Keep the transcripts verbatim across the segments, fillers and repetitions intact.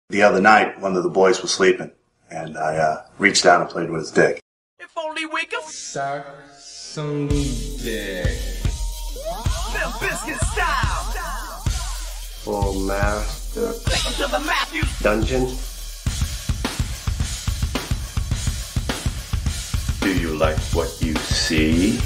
The other night, one of the boys was sleeping, and I uh, reached down and played with his dick. If only we could suck some dick. Limp Bizkit style. Full master. Take 'em to the Matthews Dungeon. Do you like what you see?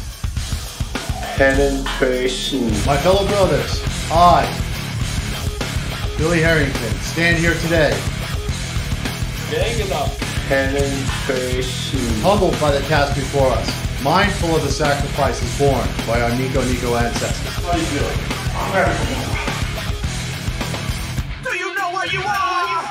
Penetration. My fellow brothers, I, Billy Harrington, stand here today, Gang up. Penetration. humbled by the task before us, mindful of the sacrifices borne by our Nico Nico ancestors. How you feeling? I'm ready for more. Do you know where you are?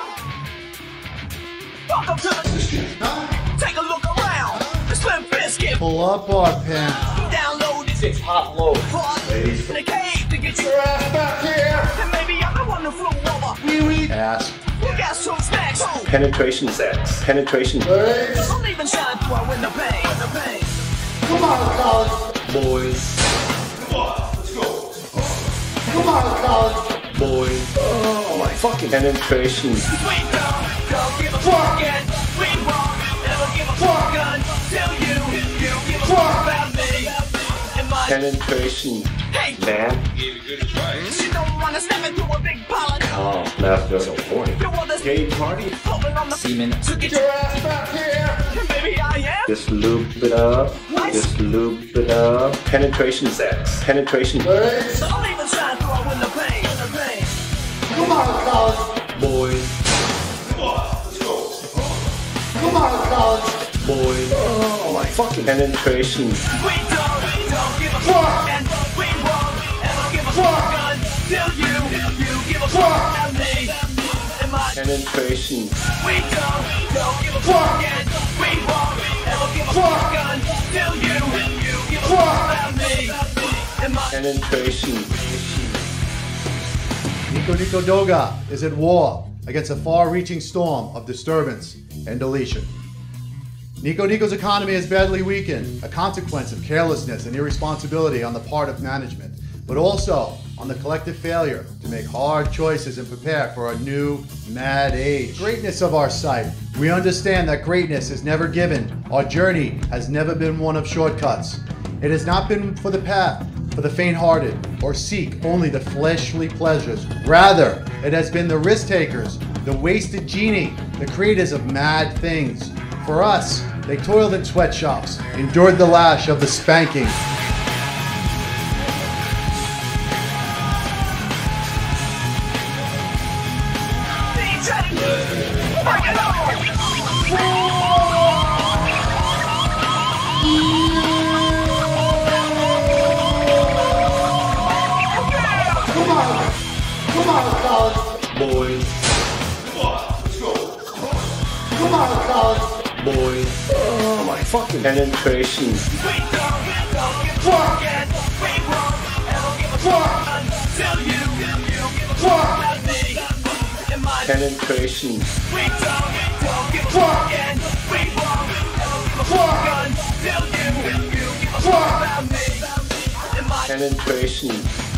Welcome to the Take a look around. It's Limp Bizkit. Pull up our pants. Download this. It's hot load. Ladies in the cave to get your ass back here. And maybe I'm the one who flew over. Wee wee. Ass. We got some snacks. Penetration sex. Penetration. Don't even shine through our window pane. The pain. Come on, college. Boys. Come on, let's go. Come on, college. Boys. Oh my fucking penetration. We don't, don't give a fuck and we won't ever give a fuck until you, you give a fuck about me and my Penetration. hey, Man. you don't wanna step into a big pilot. Oh, master. So horny. You want this Gay party. hoping on the semen to get your ass back here. And maybe I am. Just lube it up. Just lube it up. Penetration sex. Penetration. So don't even shine through our window pane. The pain. Come on, college. Boys. Come on, let's go. Come on, college. Boys. Oh my fucking penetration. We don't, don't give a fuck and we won't ever give a fuck until you, you give a fuck about me and my Penetration. we don't, don't give a fuck and we won't ever give a fuck until you, you give a fuck about me and my Penetration. Nico Nico Doga is at war against a far-reaching storm of disturbance and deletion. Nico Nico's economy is badly weakened, a consequence of carelessness and irresponsibility on the part of management, but also on the collective failure to make hard choices and prepare for a new, mad age. Greatness of our site. We understand that greatness is never given. Our journey has never been one of shortcuts. It has not been for the path, for the faint-hearted, or seek only the fleshly pleasures. Rather, it has been the risk-takers, the wasted genie, the creators of mad things. For us, they toiled in sweatshops, endured the lash of the spanking. D J. Bring it on. Come on! Come on, college! Boys. Come on, let's go. Come on, college! Boys. Oh my fucking penetration. We don't, don't give a fuck and we won't ever give a fuck until you, you give a fuck about me and my Penetration. we don't, don't give a fuck and we won't ever give a fuck until you, you give a fuck about me and my Penetration.